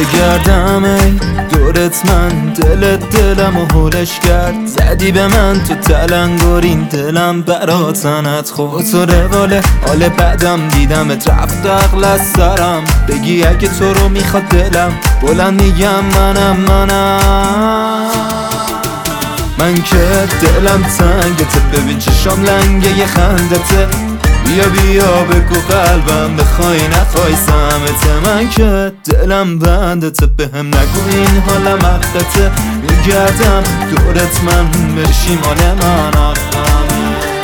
میگردم ای دورت من، دلت دلم و هولش کرد. زدی به من تو تلنگارین، دلم برا تنت خود تو رواله. حال بعدم دیدمت رفت عقل از سرم، بگی اگه تو رو میخواد دلم، بلند میگم منم. من که دلم تنگته، ببین چشام لنگه یه خندته. بیا بگو قلبم بخوای نخوای سمته. من که دلم بندته، بهم نگو این حالم حقته. میگردم دورت من، بشی مال من آخمه.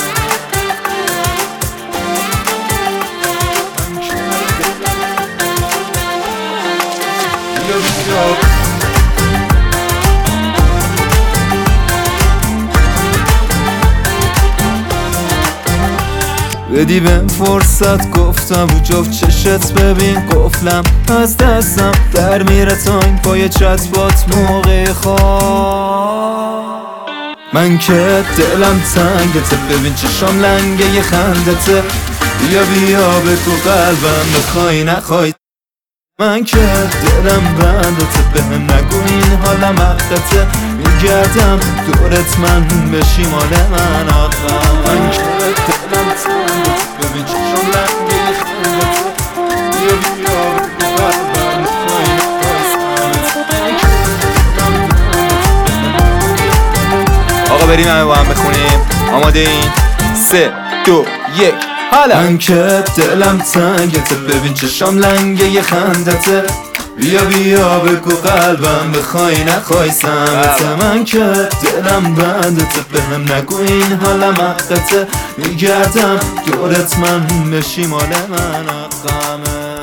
بدی بهم فرصت، گفتم و جفت چشت ببین قفلم از دستم در میره تا این پای چتبات موقع خواب. من که دلم تنگته، ببین چشام لنگه یه خندته. بیا بگو قلبم بخوای نخوای. من که دلم بندته، بهم نگو این حالم حقته. میگردم دورت من، بشی مال من آخم. من که دلم تنگته، ببین چشم لنگه یه خندته. بیا بگو قلبم بخوای نخوای سمته. آقا بریم همه با هم بخونیم. آماده این؟ 3 2 1 حالا. من که دلم تنگته، ببین چشام لنگه یه خندته. بیا بگو قلبم بخوای نخوای سمته. من که دلم بندته، بهم نگو این حالم حقته. میگردم دورت من، بشی مال من آقامه.